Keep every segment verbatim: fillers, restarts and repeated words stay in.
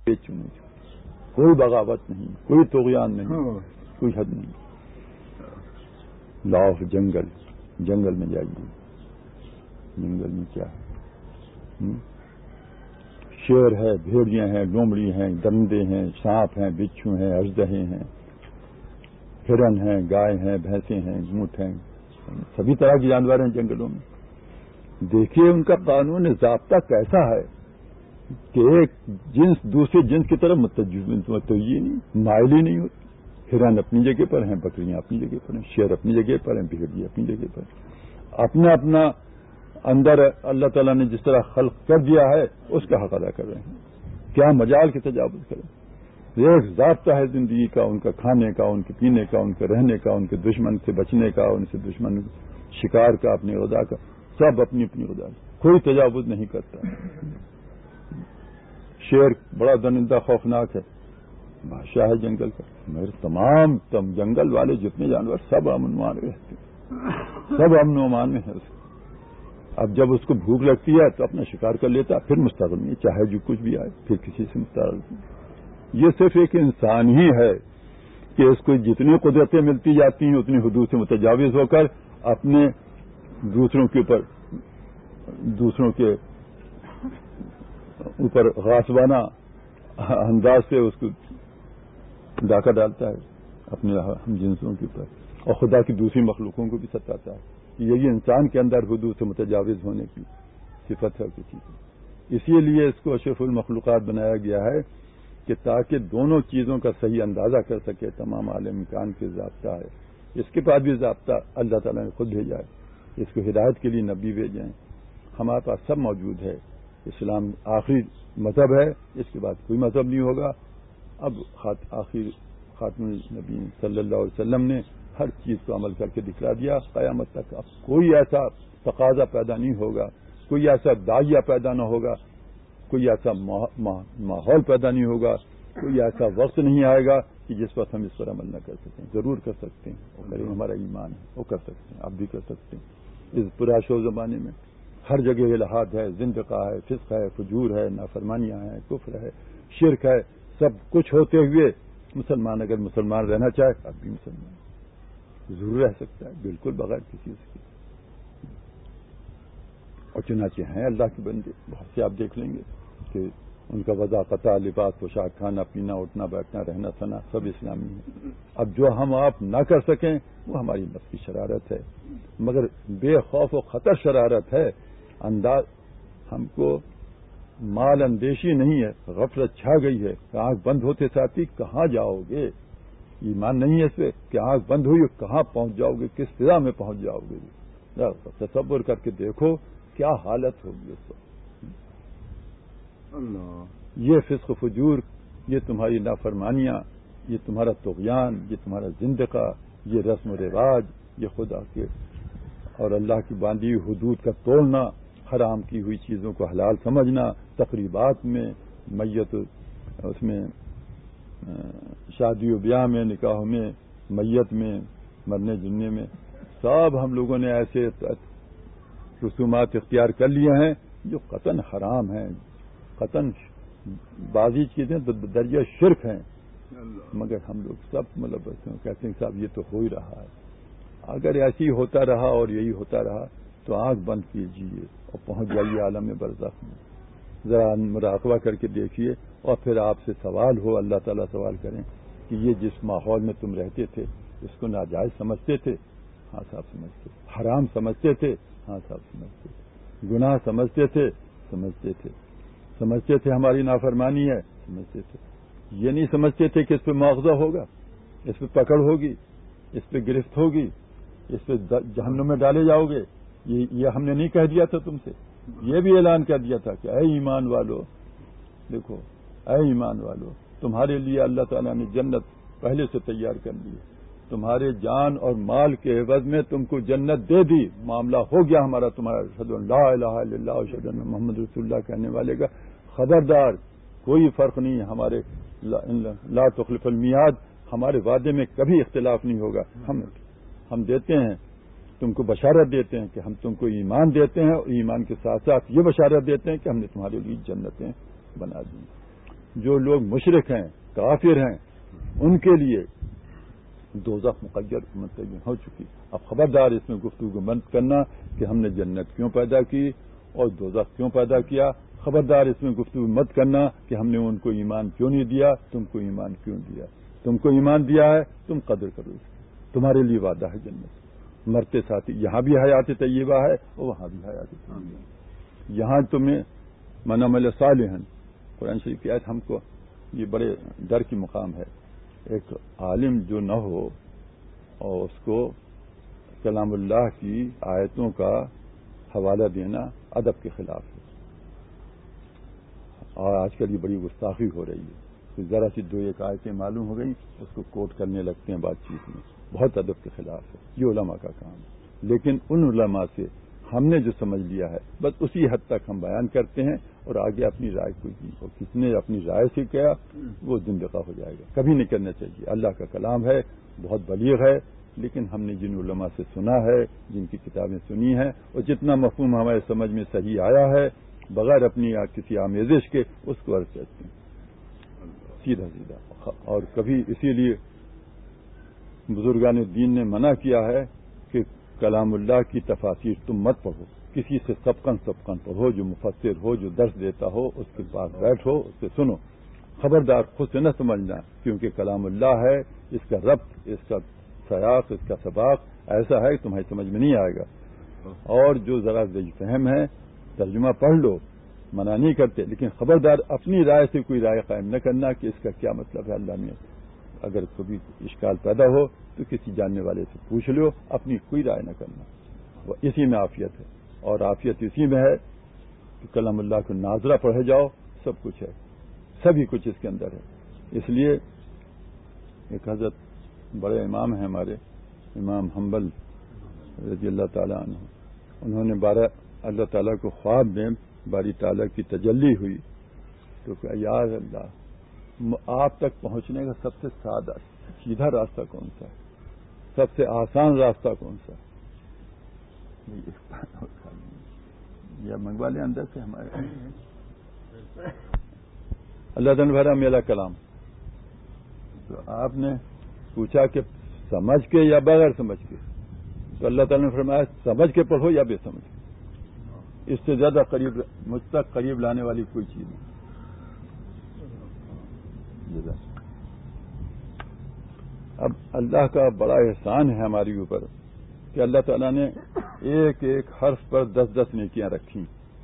کوئی بغاوت نہیں، کوئی طغیان نہیں، کوئی حد نہیں. لا آف جنگل، جنگل میں جائیے، جنگل میں کیا ہے؟ شیر ہے، بھیڑیاں ہیں، لومڑی ہیں، درندے ہیں، سانپ ہیں، بچھو ہیں، اژدہے ہیں، ہرن ہیں، گائے ہیں، بھینسیں ہیں، اونٹ ہیں، سبھی طرح کے جانور ہیں جنگلوں میں. دیکھیے ان کا قانون ضابطہ کیسا ہے کہ ایک جنس دوسرے جنس کی طرف متوجہ نہیں، مائل ہی نہیں ہوتی. ہرن اپنی جگہ پر ہیں، بکریاں اپنی جگہ پر ہیں، شیر اپنی جگہ پر ہیں، بھیڑیے اپنی جگہ پر ہیں. اپنا اپنا اندر اللہ تعالیٰ نے جس طرح خلق کر دیا ہے اس کا حق ادا کر رہے ہیں. کیا مجال کی تجاوز کریں؟ ایک ضابطہ ہے زندگی کا، ان کا کھانے کا، ان کے پینے کا، ان کے رہنے کا، ان کے دشمن سے بچنے کا، ان سے دشمن شکار کا، اپنی غذا کا، سب اپنی اپنی غذا کا، کوئی تجاوز نہیں کرتا. شیر بڑا درندہ خوفناک ہے، بادشاہ ہے جنگل کا، مگر تمام تم جنگل والے جتنے جانور سب امن و امان میں رہتے ہیں، سب امن و امان میں ہے. اب جب اس کو بھوک لگتی ہے تو اپنا شکار کر لیتا ہے، پھر مستقل نہیں، چاہے جو کچھ بھی آئے، پھر کسی سے مستقل نہیں. یہ صرف ایک انسان ہی ہے کہ اس کو جتنی قدرتیں ملتی جاتی ہیں اتنی حدود سے متجاوز ہو کر اپنے دوسروں کے اوپر دوسروں کے اوپر غاصبانہ انداز سے اس کو ڈاکہ ڈالتا ہے، اپنے ہم جنسوں کے اوپر، اور خدا کی دوسری مخلوقوں کو بھی ستاتا ہے. یہی انسان کے اندر حدود سے متجاوز ہونے کی صفت ہے کسی کی. اسی لیے اس کو اشرف المخلوقات بنایا گیا ہے کہ تاکہ دونوں چیزوں کا صحیح اندازہ کر سکے. تمام عالم امکان کے ضابطہ ہے، اس کے بعد بھی ضابطہ اللہ تعالیٰ نے خود بھیجا ہے. اس کو ہدایت کے لیے نبی بھیجے ہیں. ہمارے پاس سب موجود ہے. اسلام آخری مذہب ہے، اس کے بعد کوئی مذہب نہیں ہوگا. اب آخری خاتم النبی صلی اللہ علیہ وسلم نے ہر چیز کو عمل کر کے دکھلا دیا. قیامت تک اب کوئی ایسا تقاضا پیدا نہیں ہوگا، کوئی ایسا داعیہ پیدا نہ ہوگا، کوئی ایسا ماحول پیدا نہیں ہوگا، کوئی ایسا وقت نہیں آئے گا کہ جس وقت ہم اس پر عمل نہ کر سکیں. ضرور کر سکتے ہیں، وہ کریں، ہمارا ایمان ہے، وہ کر سکتے ہیں، آپ بھی کر سکتے ہیں. اس پرآشو زمانے میں ہر جگہ الحاد ہے، زندقہ ہے، فسق ہے، فجور ہے، نافرمانیاں ہیں، کفر ہے، شرک ہے. سب کچھ ہوتے ہوئے مسلمان اگر مسلمان رہنا چاہے اب بھی مسلمان ضرور رہ سکتا ہے، بالکل بغیر کسی سے. اور چنانچہ ہیں اللہ کے بندے بہت سے آپ دیکھ لیں گے کہ ان کا وضاحت، لباس، پوشاک، کھانا پینا، اٹھنا بیٹھنا، رہنا سنا سب اسلامی ہے. اب جو ہم آپ نہ کر سکیں وہ ہماری نفس کی شرارت ہے، مگر بے خوف و خطر شرارت ہے. انداز ہم کو مال اندیشی نہیں ہے، غفلت چھا گئی ہے کہ آنکھ بند ہوتے ساتھی کہاں جاؤ گے. ایمان نہیں ہے اس پہ کہ آنکھ بند ہوئی کہاں پہنچ جاؤ گے، کس فضا میں پہنچ جاؤ گے. تصور کر کے دیکھو کیا حالت ہوگی اس وقت. یہ فسق و فجور، یہ تمہاری نافرمانیاں، یہ تمہارا طغیان، یہ تمہارا زندقہ، یہ رسم و رواج، یہ خدا کے اور اللہ کی باندھی حدود کا توڑنا، حرام کی ہوئی چیزوں کو حلال سمجھنا، تقریبات میں، میت اس میں شادی و بیاہ میں، نکاح میں، میت میں، مرنے جننے میں، سب ہم لوگوں نے ایسے رسومات اختیار کر لیے ہیں جو قطعاً حرام ہیں، قطعاً بعضی چیزیں درجہ شرک ہیں. مگر ہم لوگ سب ملبس ہیں، کہتے ہیں صاحب یہ تو ہو ہی رہا ہے. اگر ایسے ہی ہوتا رہا اور یہی ہوتا رہا تو آنکھ بند کیجیے اور پہنچ جائیے عالم برزخ میں. ذرا مراقبہ کر کے دیکھیے اور پھر آپ سے سوال ہو، اللہ تعالیٰ سوال کریں کہ یہ جس ماحول میں تم رہتے تھے اس کو ناجائز سمجھتے تھے؟ ہاں صاحب سمجھتے. حرام سمجھتے تھے؟ ہاں صاحب سمجھتے. گناہ سمجھتے تھے؟ سمجھتے تھے. سمجھتے تھے ہماری نافرمانی ہے؟ سمجھتے تھے. یہ نہیں سمجھتے تھے کہ اس پہ مواخذہ ہوگا، اس پہ پکڑ ہوگی، اس پہ گرفت ہوگی، اس پہ جہنم میں ڈالے جاؤ گے. یہ یہ ہم نے نہیں کہہ دیا تھا تم سے؟ یہ بھی اعلان کر دیا تھا کہ اے ایمان والو، دیکھو اے ایمان والو، تمہارے لیے اللہ تعالیٰ نے جنت پہلے سے تیار کر لی، تمہارے جان اور مال کے عوض میں تم کو جنت دے دی. معاملہ ہو گیا ہمارا تمہارا. اشہد ان لا الہ الا اللہ و اشہد ان محمد رسول اللہ کہنے والے کا خبردار، کوئی فرق نہیں. ہمارے لا تخلف المیعاد، ہمارے وعدے میں کبھی اختلاف نہیں ہوگا. ہم ہم دیتے ہیں تم کو بشارت دیتے ہیں کہ ہم تم کو ایمان دیتے ہیں، اور ایمان کے ساتھ ساتھ یہ بشارت دیتے ہیں کہ ہم نے تمہارے لیے جنتیں بنا دی. جو لوگ مشرک ہیں کافر ہیں ان کے لیے دوزخ مقرر متعین ہو چکی. اب خبردار اس میں گفتگو بند کرنا کہ ہم نے جنت کیوں پیدا کی اور دوزخ کیوں پیدا کیا. خبردار اس میں گفتگو مت کرنا کہ ہم نے ان کو ایمان کیوں نہیں دیا, تم کو ایمان کیوں دیا. تم کو ایمان دیا ہے, تم قدر کرو اس کی, تمہارے لیے وعدہ ہے جنت. مرتے ساتھی یہاں بھی حیات طیبہ ہے اور وہاں بھی حیات طیبہ ہے. یہاں تمہیں من عمل صالحا, قرآن شریف کی آیت ہم کو یہ بڑے ڈر کی مقام ہے. ایک عالم جو نہ ہو اور اس کو کلام اللہ کی آیتوں کا حوالہ دینا ادب کے خلاف ہے. اور آج کل یہ بڑی گستاخی ہو رہی ہے. ذرا سی دو ایک آیتیں معلوم ہو گئی اس کو کوٹ کرنے لگتے ہیں بات چیت میں. بہت ادب کے خلاف ہے. یہ علماء کا کام ہے. لیکن ان علماء سے ہم نے جو سمجھ لیا ہے بس اسی حد تک ہم بیان کرتے ہیں اور آگے اپنی رائے کوئی نہیں ہو. کس نے اپنی رائے سے کیا وہ زندگی ہو جائے گا. کبھی نہیں کرنا چاہیے. اللہ کا کلام ہے, بہت بلیغ ہے, لیکن ہم نے جن علماء سے سنا ہے, جن کی کتابیں سنی ہیں اور جتنا مفہوم ہمارے سمجھ میں صحیح آیا ہے بغیر اپنی کسی آمیزش کے اس کو عرض کرتے ہیں سیدھا سیدھا. اور کبھی اسی لیے بزرگان دین نے منع کیا ہے کہ کلام اللہ کی تفاسیر تم مت پڑھو. کسی سے سبقن سبقن پڑھو, جو مفسر ہو, جو درس دیتا ہو, اس کے پاس بیٹھو, اس سے سنو. خبردار خود سے نہ سمجھنا, کیونکہ کلام اللہ ہے, اس کا ربط, اس کا سیاق, اس کا سباق ایسا ہے کہ تمہاری سمجھ میں نہیں آئے گا. اور جو ذرا ذہن فہم ہے ترجمہ پڑھ لو, منع نہیں کرتے, لیکن خبردار اپنی رائے سے کوئی رائے قائم نہ کرنا کہ اس کا کیا مطلب ہے. اللہ نے اگر کبھی اشکال پیدا ہو تو کسی جاننے والے سے پوچھ لو, اپنی کوئی رائے نہ کرنا. وہ اسی میں عافیت ہے, اور عافیت اسی میں ہے کہ کلام اللہ کو ناظرہ پڑھے جاؤ, سب کچھ ہے, سبھی کچھ اس کے اندر ہے. اس لیے ایک حضرت بڑے امام ہیں ہمارے, امام حنبل رضی اللہ تعالیٰ عنہ, انہوں نے بارہ اللہ تعالیٰ کو خواب میں باری تعالیٰ کی تجلی ہوئی تو کہا یا اللہ آپ تک پہنچنے کا سب سے سادہ سیدھا راستہ کون سا ہے, سب سے آسان راستہ کون سا ہے. یا منگوا لیں اندر سے ہمارے اللہ تعالیٰ بھرا میرا کلام. تو آپ نے پوچھا کہ سمجھ کے یا بغیر سمجھ کے, تو اللہ تعالیٰ نے فرمایا سمجھ کے پڑھو یا بے سمجھ کے. اس سے زیادہ قریب مجھ تک قریب لانے والی کوئی چیز نہیں. اب اللہ کا بڑا احسان ہے ہماری اوپر کہ اللہ تعالیٰ نے ایک ایک حرف پر دس دس نیکیاں رکھی.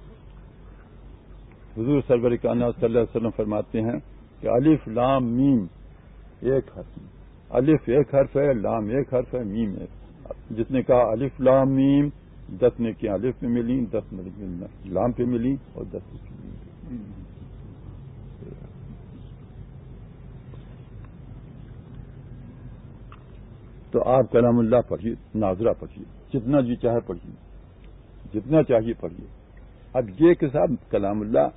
حضور سرور کائنات صلی اللہ علیہ وسلم فرماتے ہیں کہ الف لام میم ایک حرف, الف ایک حرف ہے, لام ایک حرف ہے, میم ایک. جس نے کہا الف لام میم, دس نیکیاں الف پہ ملی, دس لام پہ ملی اور دس پہ ملی. تو آپ کلام اللہ پڑھیے, ناظرہ پڑھیے, جتنا جی چاہے پڑھیے, جتنا چاہیے پڑھیے. اب یہ کہ صاحب کلام اللہ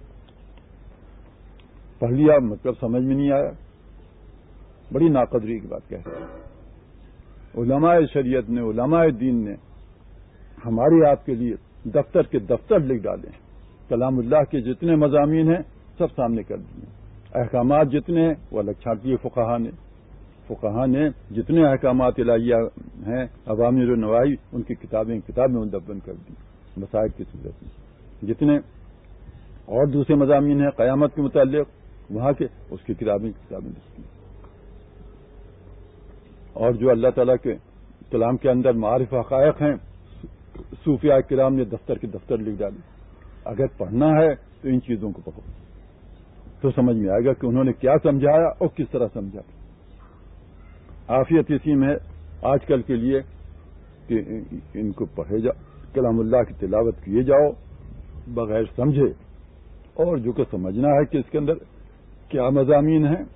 پڑھ لیا مطلب سمجھ میں نہیں آیا, بڑی ناقدری کی بات کہتے ہیں. علماء شریعت نے, علماء دین نے ہمارے آپ کے لیے دفتر کے دفتر لکھ ڈالے ہیں. کلام اللہ کے جتنے مضامین ہیں سب سامنے کر دیے. احکامات جتنے ہیں وہ الگ چھانٹ دیے فقہا نے. فقہا نے جتنے احکامات الہیہ ہیں, عوامر و نواہی, ان کی کتابیں کتابیں مدون کر دی مسائل کی صورت میں. جتنے اور دوسرے مضامین ہیں قیامت کے متعلق, وہاں کے اس کی کتابیں کتابیں لکھی. اور جو اللہ تعالیٰ کے کلام کے اندر معارف حقائق ہیں, صوفیاء کرام نے دفتر کے دفتر لکھ ڈالی. اگر پڑھنا ہے تو ان چیزوں کو پڑھو تو سمجھ میں آئے گا کہ انہوں نے کیا سمجھایا اور کس طرح سمجھا. عافیت اسی میں ہے آج کل کے لیے کہ ان کو پڑھے جاؤ, کلام اللہ کی تلاوت کیے جاؤ بغیر سمجھے, اور جو کہ سمجھنا ہے کہ اس کے اندر کیا مضامین ہیں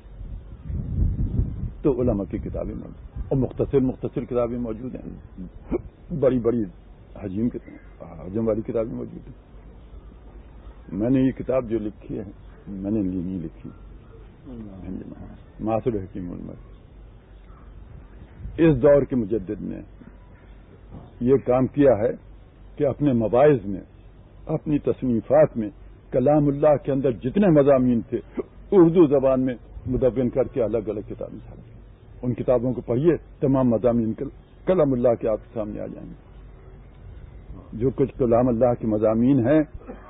تو علماء کی کتابیں موجود, اور مختصر مختصر کتابیں موجود ہیں, بڑی بڑی حجم حجم والی کتابیں موجود ہیں. میں نے یہ کتاب جو لکھی ہے میں نے نہیں لکھی, معاصر حکیم علماء. اس دور کے مجدد نے یہ کام کیا ہے کہ اپنے مواعظ میں, اپنی تصنیفات میں کلام اللہ کے اندر جتنے مضامین تھے اردو زبان میں مدون کر کے الگ الگ کتابیں چھاپی. ان کتابوں کو پڑھیے, تمام مضامین کلام اللہ کے آپ کے سامنے آ جائیں گے. جو کچھ کلام اللہ کے مضامین ہیں,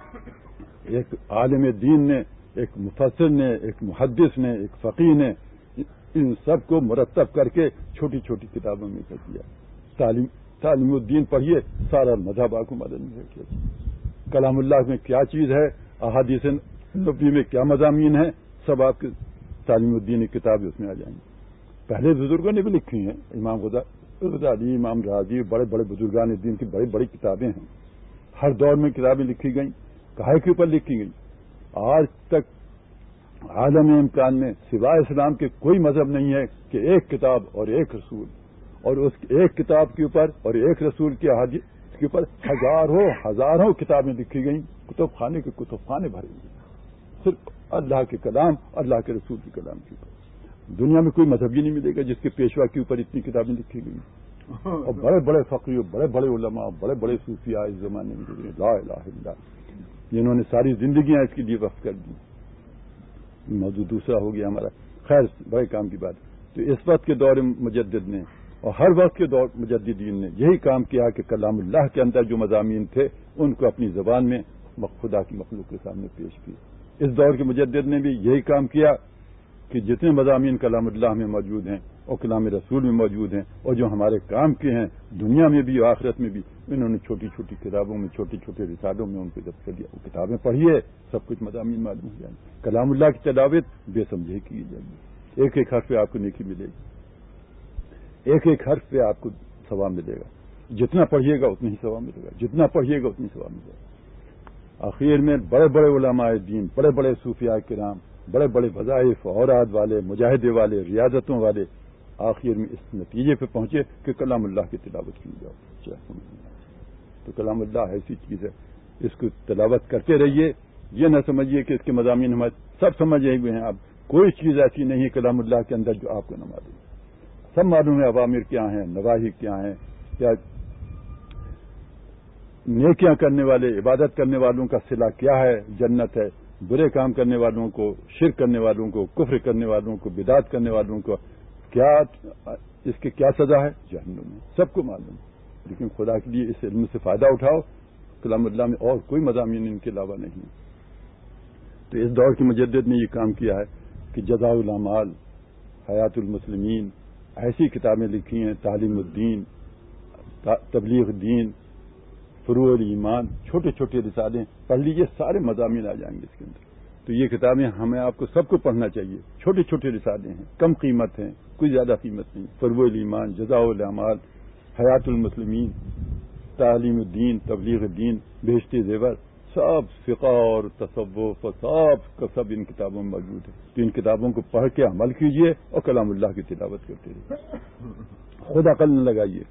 ایک عالم دین نے, ایک مفسر نے, ایک محدث نے, ایک فقیہ نے ان سب کو مرتب کر کے چھوٹی چھوٹی کتابوں میں کر دیا. تعلیم تعلیم الدین پڑھیے, سارا مذہب آپ کو مدد میں کیا. کلام اللہ میں کیا چیز ہے, احادیث نبوی میں کیا مضامین ہیں, سب آپ کے تعلیم الدین کی کتابیں اس میں آ جائیں گی. پہلے بزرگوں نے بھی لکھی ہیں, امام غزالی, امام رازی, بڑے بڑے بزرگان دین کی بڑی بڑی کتابیں ہیں. ہر دور میں کتابیں لکھی گئیں, کہے کے اوپر لکھی گئیں. آج تک عالم امکان میں سوائے اسلام کے کوئی مذہب نہیں ہے کہ ایک کتاب اور ایک رسول, اور اس ایک کتاب کے اوپر اور ایک رسول کی احادیث کے اوپر ہزاروں ہزاروں کتابیں لکھی گئیں. کتب خانے کے کتب خانے بھرے گئے صرف اللہ کے کلام, اللہ کے رسول کے کلام کے اوپر. دنیا میں کوئی مذہب ہی نہیں ملے گا جس کے پیشوا کے اوپر اتنی کتابیں لکھی گئی. اور بڑے بڑے فقیر, بڑے بڑے علماء, بڑے بڑے صوفیاء اس زمانے میں گزرے, لا الہ الا اللہ, جنہوں نے ساری زندگیاں اس کے لیے وقف کر دی. موضوع دوسرا ہو گیا ہمارا. خیر, بڑے کام کی بات. تو اس وقت کے دور مجدد نے اور ہر وقت کے دور مجددین نے یہی کام کیا کہ کلام اللہ کے اندر جو مضامین تھے ان کو اپنی زبان میں خدا کی مخلوق کے سامنے پیش کی. اس دور کے مجدد نے بھی یہی کام کیا کہ جتنے مضامین کلام اللہ میں موجود ہیں اور کلام رسول میں موجود ہیں اور جو ہمارے کام کے ہیں دنیا میں بھی اور آخرت میں بھی, انہوں نے چھوٹی چھوٹی کتابوں میں, چھوٹی چھوٹے رسالوں میں ان کو ضبط کر دیا. وہ کتابیں پڑھیے, سب کچھ مضامین معلوم ہو جائیں گے. کلام اللہ کی تلاوت بے سمجھے کی جائے گی. ایک ایک حرف پہ آپ کو نیکی ملے گی, ایک ایک حرف پہ آپ کو ثواب ملے گا. جتنا پڑھیے گا اتنا ہی ثواب ملے گا, جتنا پڑھیے گا اتنی ثواب ملے گا. آخر میں بڑے بڑے علماء دین, بڑے بڑے صوفیاء کرام, بڑے بڑے وظائف, اوراد والے, مجاہدے والے, ریاضتوں والے, آخر میں اس نتیجے پہ پہنچے کہ کلام اللہ کی تلاوت کی جاؤ. تو کلام اللہ ایسی چیز ہے, اس کو تلاوت کرتے رہیے. یہ نہ سمجھیے کہ اس کے مضامین ہمارے سب سمجھے ہوئے ہیں. آپ کوئی چیز ایسی نہیں ہے کلام اللہ کے اندر جو آپ کو نہ معلوم. سب معلوم ہے عوامر کیا ہیں, نواہی کیا ہیں, کیا نیکیاں کرنے والے, عبادت کرنے والوں کا صلہ کیا ہے, جنت ہے. برے کام کرنے والوں کو, شرک کرنے والوں کو, کفر کرنے والوں کو, بدعت کرنے والوں کو کیا اس کی کیا سزا ہے, جہنم میں. سب کو معلوم. لیکن خدا کے لیے اس علم سے فائدہ اٹھاؤ. کلام اللہ میں اور کوئی مضامین ان کے علاوہ نہیں. تو اس دور کے مجدد نے یہ کام کیا ہے کہ جزاء الاعمال, حیات المسلمین, ایسی کتابیں لکھی ہیں. تعلیم الدین, تبلیغ دین, فروع الایمان, چھوٹے چھوٹے رسالے پڑھ لیجیے, سارے مضامین آ جائیں گے اس کے اندر. تو یہ کتابیں ہمیں آپ کو سب کو پڑھنا چاہیے. چھوٹے چھوٹے رسالے ہیں, کم قیمت ہیں, کوئی زیادہ قیمت نہیں. فروع الایمان, جزاء الاعمال, حیات المسلمین, تعلیم الدین, تبلیغ الدین, بہشتی زیور, سب فقہ اور تصوف اور سب کا سب ان کتابوں میں موجود ہے. تو ان کتابوں کو پڑھ کے عمل کیجیے اور کلام اللہ کی تلاوت کرتے رہیے. خود عقل نہ لگائیے.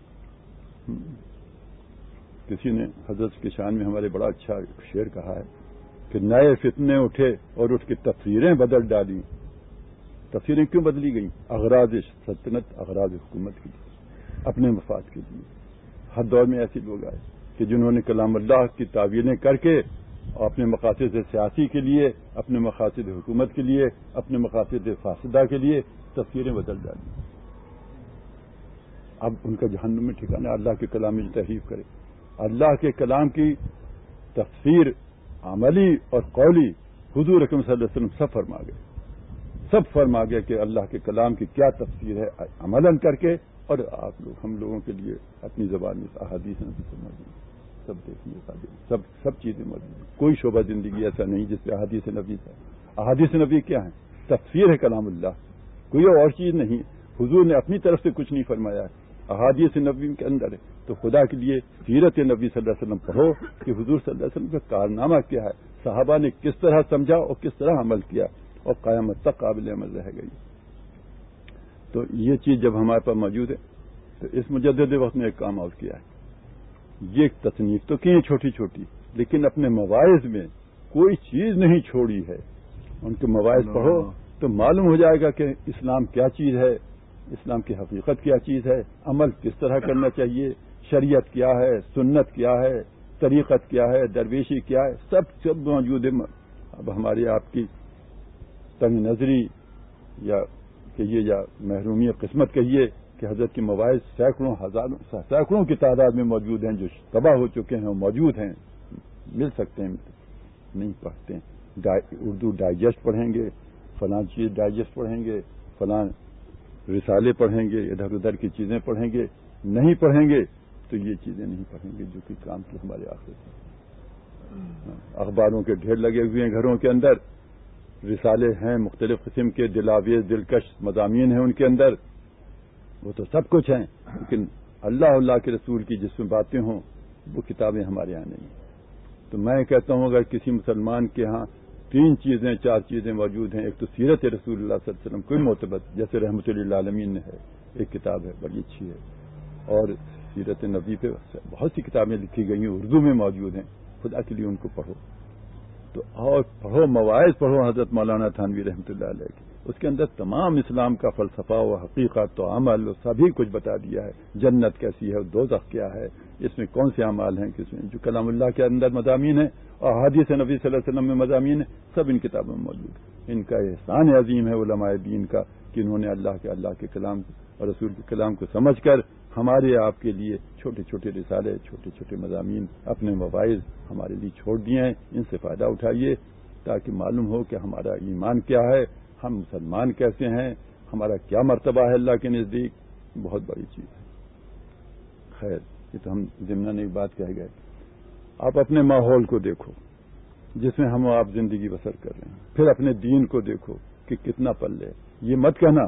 کسی نے حضرت کے شان میں ہمارے بڑا اچھا شعر کہا ہے کہ نئے فتنے اٹھے اور اٹھ کے تفسیریں بدل ڈالی. تفسیریں کیوں بدلی گئیں؟ اغراض سلطنت, اغراض حکومت کے لیے, اپنے مفاد کے لیے. ہر دور میں ایسے لوگ آئے کہ جنہوں نے کلام اللہ کی تعویلیں کر کے اپنے مقاصد سیاسی کے لیے, اپنے مقاصد حکومت کے لیے, اپنے مقاصد فاسدہ کے لیے تفسیریں بدل ڈالی. اب ان کا جہنم میں ٹھکانا. اللہ کے کلام میں تحریف کرے. اللہ کے کلام کی تفسیر عملی اور قولی حضور اکرم صلی اللہ علیہ وسلم سب فرما گئے. سب فرما گئے کہ اللہ کے کلام کی کیا تفسیر ہے عملاً کر کے. اور آپ لوگ, ہم لوگوں کے لیے اپنی زبان میں احادیث نبی سے موجود ہیں, سب دیکھیے, سب سب چیزیں موجود ہیں. کوئی شعبہ زندگی ایسا نہیں جس پہ احادیث نبی ہے. احادیث نبی کیا ہے؟ تفسیر ہے کلام اللہ, کوئی اور چیز نہیں. حضور نے اپنی طرف سے کچھ نہیں فرمایا ہے, احادیث نبی کے اندر ہے. تو خدا کے لیے سیرت نبی صلی اللہ علیہ وسلم پڑھو کہ حضور صلی اللہ علیہ وسلم کا کارنامہ کیا ہے, صحابہ نے کس طرح سمجھا اور کس طرح عمل کیا, اور قیامت تک قابل عمل رہ گئی. تو یہ چیز جب ہمارے پاس موجود ہے تو اس مجدد وقت نے ایک کام اور کیا ہے. یہ تصنیف تو کی چھوٹی چھوٹی, لیکن اپنے مواعظ میں کوئی چیز نہیں چھوڑی ہے. ان کے مواعظ پڑھو تو معلوم ہو جائے گا کہ اسلام کیا چیز ہے, اسلام کی حقیقت کیا چیز ہے, عمل کس طرح کرنا چاہیے, شریعت کیا ہے, سنت کیا ہے, طریقت کیا ہے، درویشی کیا ہے، سب سب موجود ہے. اب ہماری آپ کی تنگ نظری یا کہیے یا محرومی قسمت کہیے کہ حضرت کے مواعظ سینکڑوں ہزاروں سینکڑوں کی تعداد میں موجود ہیں، جو تباہ ہو چکے ہیں وہ موجود ہیں، مل سکتے ہیں، نہیں پڑھتے ہیں. اردو ڈائجسٹ پڑھیں گے، فلاں چیز ڈائجسٹ پڑھیں گے، فلاں رسالے پڑھیں گے، ادھر ادھر کی چیزیں پڑھیں گے، نہیں پڑھیں گے تو یہ چیزیں نہیں پڑھیں گے جو کہ کام کی ہمارے آخرت میں. اخباروں کے ڈھیر لگے ہوئے ہیں گھروں کے اندر، رسالے ہیں مختلف قسم کے، دلاویز دلکش مضامین ہیں ان کے اندر، وہ تو سب کچھ ہیں، لیکن اللہ اللہ کے رسول کی جس میں باتیں ہوں وہ کتابیں ہمارے یہاں نہیں. تو میں کہتا ہوں اگر کسی مسلمان کے ہاں تین چیزیں چار چیزیں موجود ہیں، ایک تو سیرت رسول اللہ صلی اللہ علیہ وسلم کوئی معتبر، جیسے رحمت للعالمین ہے ایک کتاب ہے بڑی اچھی ہے، اور سیرت نبی پہ بہت سی کتابیں لکھی گئی ہیں اردو میں موجود ہیں، خدا کے لیے ان کو پڑھو. تو اور پڑھو مواعظ پڑھو حضرت مولانا تھانوی رحمۃ اللہ علیہ کی، اس کے اندر تمام اسلام کا فلسفہ و حقیقت و عمل و سبھی کچھ بتا دیا ہے. جنت کیسی ہے، دوزخ کیا ہے، اس میں کون سے اعمال ہیں، کس میں جو کلام اللہ کے اندر مضامین ہیں اور حدیث نبی صلی اللہ علیہ وسلم میں مضامین ہیں، سب ان کتابوں میں موجود ہیں. ان کا احسان عظیم ہے علماء دین کا کہ انہوں نے اللہ کے اللہ کے کلام اور رسول کے کلام کو سمجھ کر ہمارے آپ کے لیے چھوٹے چھوٹے رسالے، چھوٹے چھوٹے مضامین، اپنے مواعظ ہمارے لیے چھوڑ دیے ہیں. ان سے فائدہ اٹھائیے تاکہ معلوم ہو کہ ہمارا ایمان کیا ہے، ہم مسلمان کیسے ہیں، ہمارا کیا مرتبہ ہے اللہ کے نزدیک. بہت بڑی چیز ہے. خیر یہ تو ہم ضمن ایک بات کہہ گئے. آپ اپنے ماحول کو دیکھو جس میں ہم آپ زندگی بسر کر رہے ہیں، پھر اپنے دین کو دیکھو کہ کتنا پلے. یہ مت کہنا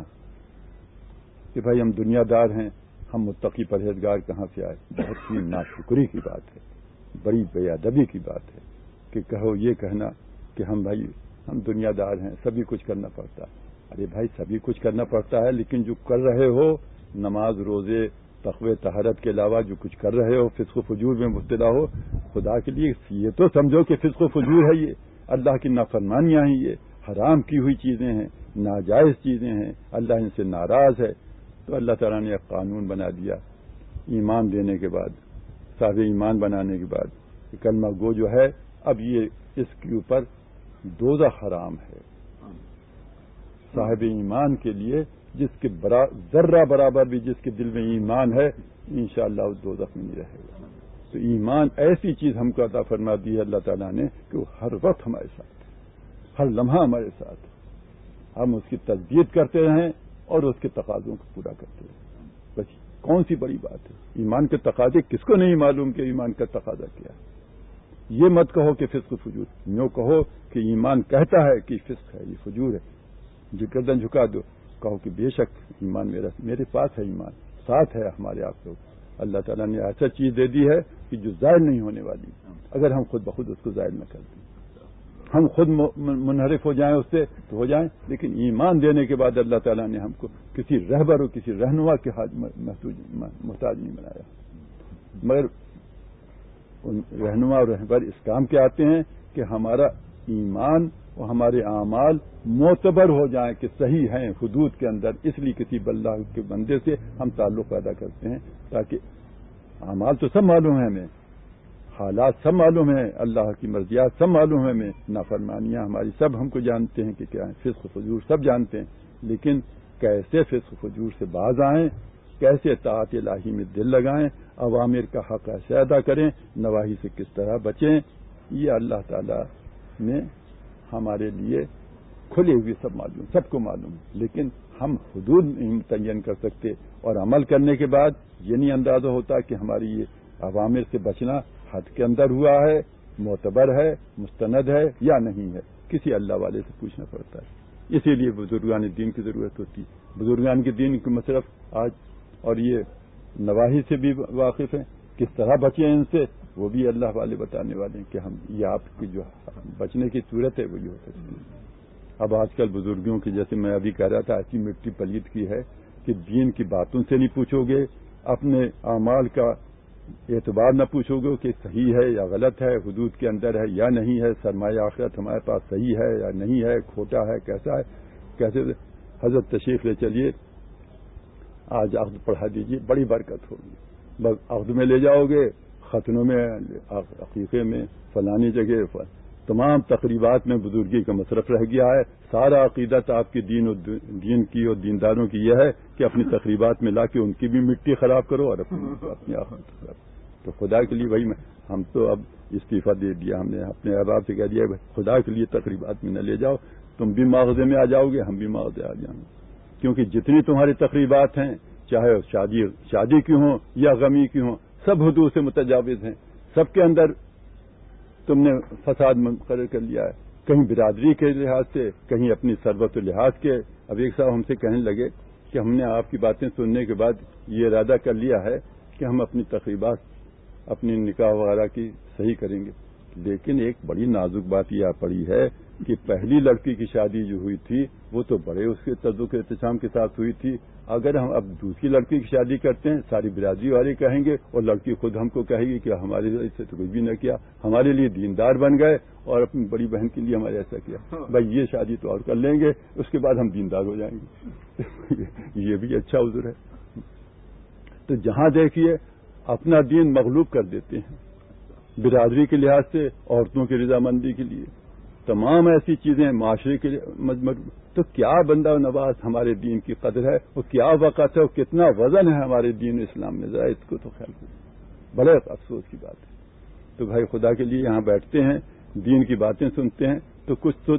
کہ بھائی ہم دنیا دار ہیں، ہم متقی پرہیزگار کہاں سے آئے. بہت ہی ناشکری کی بات ہے، بڑی بے ادبی کی بات ہے کہ کہو یہ کہنا کہ ہم بھائی ہم دنیا دار ہیں، سبھی کچھ کرنا پڑتا ہے. ارے بھائی سبھی کچھ کرنا پڑتا ہے، لیکن جو کر رہے ہو نماز روزے تقوی طہارت کے علاوہ جو کچھ کر رہے ہو فسق و فجور میں مبتلا ہو، خدا کے لیے یہ تو سمجھو کہ فسق و فجور ہے، یہ اللہ کی نافرمانیاں ہیں، یہ حرام کی ہوئی چیزیں ہیں، ناجائز چیزیں ہیں، اللہ ان سے ناراض ہے. تو اللہ تعالیٰ نے ایک قانون بنا دیا ایمان دینے کے بعد، صاحب ایمان بنانے کے بعد کہ کلمہ گو جو ہے اب یہ اس کے اوپر دوزخ حرام ہے. صاحب ایمان کے لیے جس کے برا ذرہ برابر بھی جس کے دل میں ایمان ہے انشاءاللہ وہ دوزخ میں نہیں رہے گا. تو ایمان ایسی چیز ہم کو عطا فرما دی ہے اللہ تعالیٰ نے کہ وہ ہر وقت ہمارے ساتھ ہے، ہر لمحہ ہمارے ساتھ ہے. ہم اس کی تجدید کرتے رہیں اور اس کے تقاضوں کو پورا کرتے رہیں. بس کون سی بڑی بات ہے. ایمان کے تقاضے کس کو نہیں معلوم کہ ایمان کا تقاضا کیا ہے. یہ مت کہو کہ فسق فجور، یوں کہو کہ ایمان کہتا ہے کہ فسق ہے، یہ فجور ہے. جو گردن جھکا دو، کہو کہ بے شک ایمان میرا میرے پاس ہے، ایمان ساتھ ہے ہمارے آپ لوگ. اللہ تعالیٰ نے ایسا چیز دے دی ہے کہ جو ظاہر نہیں ہونے والی، اگر ہم خود بخود اس کو ظاہر نہ کر دیں، ہم خود منحرف ہو جائیں اس سے تو ہو جائیں، لیکن ایمان دینے کے بعد اللہ تعالیٰ نے ہم کو کسی رہبر اور کسی رہنما کے محتاج نہیں بنایا. مگر رہنما اور رہبر اس کام کے آتے ہیں کہ ہمارا ایمان اور ہمارے اعمال معتبر ہو جائیں کہ صحیح ہیں حدود کے اندر. اس لیے کسی اللہ کے بندے سے ہم تعلق پیدا کرتے ہیں تاکہ اعمال تو سب معلوم ہیں ہمیں، حالات سب معلوم ہیں، اللہ کی مرضیات سب معلوم ہیں ہمیں، نافرمانیاں ہماری سب ہم کو جانتے ہیں کہ کیا ہیں، فسق و فجور سب جانتے ہیں. لیکن کیسے فسق و فجور سے باز آئیں، کیسے اطاعت الہی میں دل لگائیں، اوامر کا حق ایسے ادا کریں، نواہی سے کس طرح بچیں، یہ اللہ تعالیٰ نے ہمارے لیے کھلے ہوئے سب معلوم، سب کو معلوم. لیکن ہم حدود نہیں متعین کر سکتے، اور عمل کرنے کے بعد یہ نہیں اندازہ ہوتا کہ ہماری یہ اوامر سے بچنا حد کے اندر ہوا ہے، معتبر ہے، مستند ہے یا نہیں ہے. کسی اللہ والے سے پوچھنا پڑتا ہے. اسی لیے بزرگان دین کی ضرورت ہوتی ہے. بزرگان کے دین کی مصرف آج اور یہ نواحی سے بھی واقف ہیں، کس طرح بچیں ان سے وہ بھی اللہ والے بتانے والے ہیں کہ ہم یہ آپ کی جو بچنے کی صورت ہے وہ یہ ہو سکتی ہے. اب آج کل بزرگوں کی جیسے میں ابھی کہہ رہا تھا ایسی مٹی پلید کی ہے کہ دین کی باتوں سے نہیں پوچھو گے، اپنے اعمال کا اعتبار نہ پوچھو گے کہ صحیح ہے یا غلط ہے، حدود کے اندر ہے یا نہیں ہے، سرمایہ آخرت ہمارے پاس صحیح ہے یا نہیں ہے، کھوٹا ہے، کیسا ہے، کیسے. حضرت تشریف لے چلیے، آج عقد پڑھا دیجیے، بڑی برکت ہوگی. بس عقد میں لے جاؤ گے، ختنوں میں، عقیقے میں، فلانی جگہ تمام تقریبات میں بزرگی کا مصرف رہ گیا ہے. سارا عقیدت آپ کی دین و دین کی اور دینداروں کی یہ ہے کہ اپنی تقریبات میں لا کے ان کی بھی مٹی خراب کرو اور اپنی اپنی آخرت خراب. تو خدا کے لیے بھائی میں ہم تو اب استعفیٰ دے دیا، ہم نے اپنے احباب سے کہہ دیا خدا کے لیے تقریبات میں نہ لے جاؤ، تم بھی مواخذے میں آ جاؤ گے، ہم بھی مواخذے آ جائیں گے. کیونکہ جتنی تمہاری تقریبات ہیں، چاہے شادی شادی کی ہوں یا غمی کی ہوں، سب حدود سے متجاوز ہیں. سب کے اندر تم نے فساد مقرر کر لیا ہے، کہیں برادری کے لحاظ سے، کہیں اپنی ثروت و لحاظ کے. اب ایک صاحب ہم سے کہنے لگے کہ ہم نے آپ کی باتیں سننے کے بعد یہ ارادہ کر لیا ہے کہ ہم اپنی تقریبات، اپنی نکاح وغیرہ کی صحیح کریں گے. لیکن ایک بڑی نازک بات یہ پڑی ہے کہ پہلی لڑکی کی شادی جو ہوئی تھی وہ تو بڑے اس کے تذوق احتشام کے ساتھ ہوئی تھی. اگر ہم اب دوسری لڑکی کی شادی کرتے ہیں، ساری برادری والے کہیں گے اور لڑکی خود ہم کو کہے گی کہ ہمارے سے تو کچھ بھی نہ کیا، ہمارے لیے دیندار بن گئے اور اپنی بڑی بہن کے لیے ہمارے ایسا کیا. بھائی یہ شادی تو اور کر لیں گے، اس کے بعد ہم دیندار ہو جائیں گے. یہ بھی اچھا عذر ہے. تو جہاں دیکھیے اپنا دین مغلوب کر دیتے ہیں، برادری کے لحاظ سے، عورتوں کی رضامندی کے لیے، تمام ایسی چیزیں معاشرے کے لیے. تو کیا بندہ نواز ہمارے دین کی قدر ہے، وہ کیا وقت ہے، وہ کتنا وزن ہے ہمارے دین اسلام میں، ذرا اس کو تو خیال کریں. بڑے افسوس کی بات ہے. تو بھائی خدا کے لیے یہاں بیٹھتے ہیں، دین کی باتیں سنتے ہیں، تو کچھ تو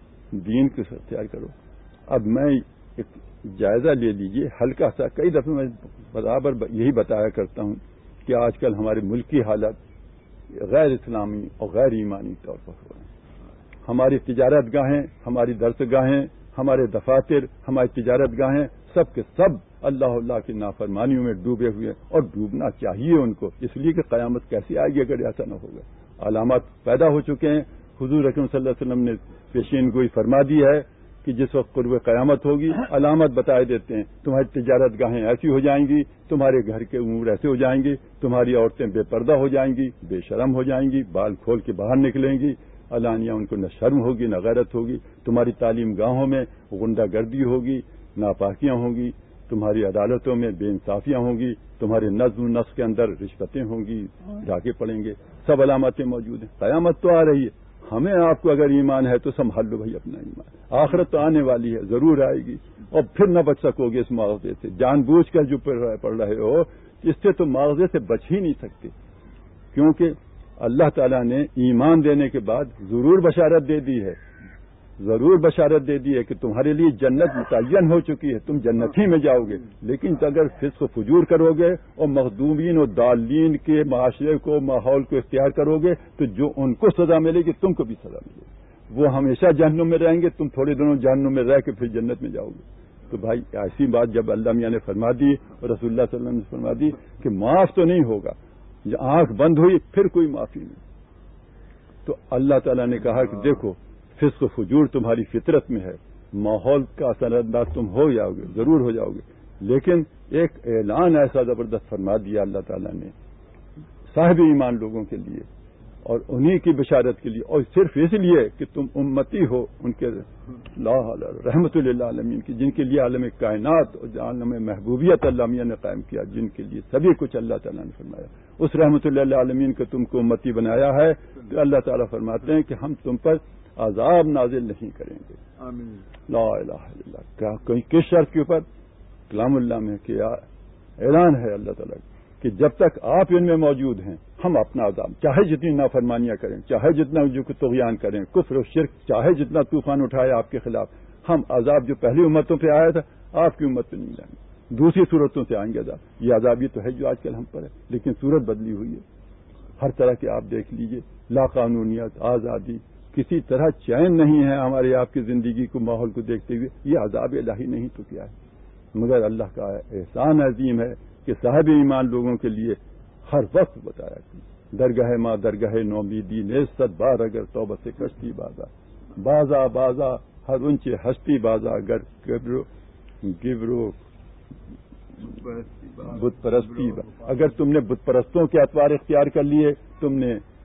دین کو اختیار کرو. اب میں ایک جائزہ لے لیجیے ہلکا سا. کئی دفعہ میں برابر یہی بتایا کرتا ہوں کہ آج کل ہمارے ملک کی حالت غیر اسلامی اور غیر ایمانی طور پر ہو رہے ہیں. ہماری تجارت گاہیں، ہماری درس گاہیں، ہمارے دفاتر، ہماری تجارت گاہیں، سب کے سب اللہ اللہ کی نافرمانیوں میں ڈوبے ہوئے ہیں. اور ڈوبنا چاہیے ان کو، اس لیے کہ قیامت کیسی آئے گی اگر ایسا نہ ہوگا. علامات پیدا ہو چکے ہیں. حضور اکرم صلی اللہ علیہ وسلم نے پیشین گوئی فرما دی ہے کہ جس وقت قرب قیامت ہوگی علامت بتائے دیتے ہیں. تمہاری تجارت گاہیں ایسی ہو جائیں گی، تمہارے گھر کے امور ایسے ہو جائیں گے، تمہاری عورتیں بے پردہ ہو جائیں گی، بے شرم ہو جائیں گی، بال کھول کے باہر نکلیں گی، علانیہ ان کو نہ شرم ہوگی نہ غیرت ہوگی. تمہاری تعلیم گاہوں میں غنڈہ گردی ہوگی، ناپاکیاں ہوں گی، تمہاری عدالتوں میں بے انصافیاں ہوں گی، تمہارے نظم و نسق کے اندر رشوتیں ہوں گی، ڈاکے پڑیں گے. سب علامتیں موجود ہیں. قیامت تو آ رہی ہے. ہمیں آپ کو اگر ایمان ہے تو سنبھال لو بھائی اپنا ایمان. آخرت تو آنے والی ہے، ضرور آئے گی، اور پھر نہ بچ سکو گے اس معاوضے سے. جان بوجھ کر جو پڑھ رہے ہو اس سے تو معاوضے سے بچ ہی نہیں سکتے. کیونکہ اللہ تعالیٰ نے ایمان دینے کے بعد ضرور بشارت دے دی ہے، ضرور بشارت دے دی ہے کہ تمہارے لیے جنت متعین ہو چکی ہے، تم جنت ہی میں جاؤ گے. لیکن اگر فسق و فجور کرو گے اور مخدومین اور ضالین کے معاشرے کو، ماحول کو اختیار کرو گے تو جو ان کو سزا ملے گی تم کو بھی سزا ملے گی. وہ ہمیشہ جہنم میں رہیں گے، تم تھوڑے دنوں جہنم میں رہ کے پھر جنت میں جاؤ گے. تو بھائی ایسی بات جب اللہ میاں نے فرما دی اور رسول اللہ صلی اللہ علیہ وسلم نے فرما دی کہ معاف تو نہیں ہوگا، آنکھ بند ہوئی پھر کوئی معافی نہیں. تو اللہ تعالیٰ نے کہا کہ دیکھو فسق و فجور تمہاری فطرت میں ہے، ماحول کا اثر انداز تم ہو جاؤ گے، ضرور ہو جاؤ گے. لیکن ایک اعلان ایسا زبردست فرما دیا اللہ تعالیٰ نے صاحب ایمان لوگوں کے لیے اور انہی کی بشارت کے لیے، اور صرف اس لیے کہ تم امتی ہو ان کے رحمت للعالمین کی، جن کے لیے عالم کائنات اور عالم محبوبیت اللہ میاں نے قائم کیا، جن کے لیے سبھی کچھ اللہ تعالیٰ نے فرمایا. اس رحمت للعالمین کو تم کو امتی بنایا ہے. تو اللہ تعالیٰ فرماتے ہیں کہ ہم تم پر عذاب نازل نہیں کریں گے. آمین. لا الہ الا اللہ. کیا کہیں کس شرط کے اوپر؟ کلام اللہ میں کیا اعلان ہے اللہ تعالیٰ کہ جب تک آپ ان میں موجود ہیں ہم اپنا عذاب، چاہے جتنی نافرمانیاں کریں، چاہے جتنا جو طغیان کریں، کفر و شرک، چاہے جتنا طوفان اٹھائے آپ کے خلاف، ہم عذاب جو پہلی امتوں پہ آیا تھا آپ کی امت پہ نہیں لائیں گے. دوسری صورتوں سے آئیں گے عذاب. یہ عذاب یہ تو ہے جو آج کل ہم پر ہے، لیکن صورت بدلی ہوئی ہے. ہر طرح کے آپ دیکھ لیجئے، لا قانونیت، آزادی، کسی طرح چین نہیں ہے ہمارے آپ کی زندگی کو، ماحول کو دیکھتے ہوئے. یہ عذاب الہی نہیں تو کیا ہے؟ مگر اللہ کا احسان عظیم ہے کہ صاحب ایمان لوگوں کے لیے ہر وقت بتایا کہ درگاہ ماں درگاہ نومیدی نیست بار اگر توبہ سے کشتی بازا بازا بازا ہر انچے ہستی بازا اگر گبرو گبرو بت پرستی. اگر تم نے بت پرستوں کے اطوار اختیار کر لیے، تم نے